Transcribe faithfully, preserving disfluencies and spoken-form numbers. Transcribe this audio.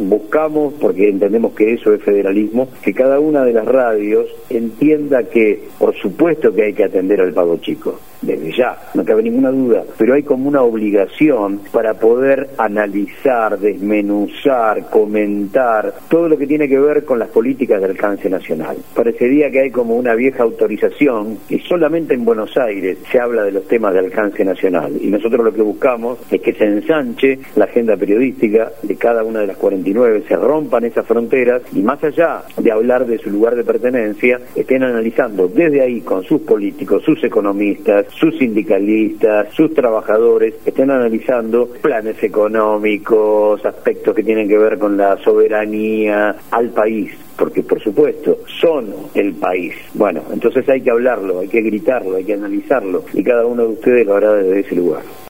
buscamos, porque entendemos que eso es federalismo, que cada una de las radios entienda que, por supuesto que hay que atender al pago chico, desde ya, no cabe ninguna duda, pero hay como una obligación para poder analizar, desmenuzar, comentar todo lo que tiene que ver con las políticas de alcance nacional. Parecería que hay como una vieja autorización y solamente en Buenos Aires se habla de los temas de alcance nacional, y nosotros lo que buscamos es que se ensanche la agenda periodística de cada una de las cuarenta y nueve, se rompan esas fronteras y más allá de hablar de su lugar de pertenencia, estén analizando desde ahí con sus políticos, sus economistas, sus sindicalistas, sus trabajadores, estén analizando planes económicos, aspectos que tienen que ver con la soberanía al país, porque por supuesto son el país. Bueno, entonces hay que hablarlo, hay que gritarlo, hay que analizarlo, y cada uno de ustedes lo hará desde ese lugar.